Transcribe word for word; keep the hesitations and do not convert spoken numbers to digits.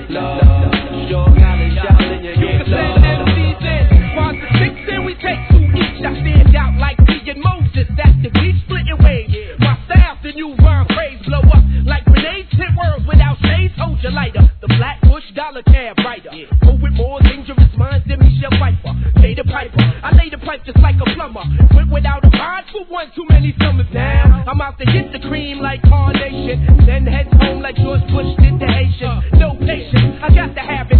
get love. Sure got it, shout and you get love. You can send M Cs in, while the six and we take two each. I stand out like me and Moses, that's the beach splitting waves. My style, the new rhyme phrase, blow up like grenades hit words without shades. Hold your lighter, the black bush dollar cab writer. Go with more dangerous minds than Michelle Pfeiffer. Pay the piper, I lay the pipe just like a plumber. Went without a ride for one too many summers now. I'm out to get the cream like Carnation, then head home like George Bush did the Haitian. No patience, I got to have it.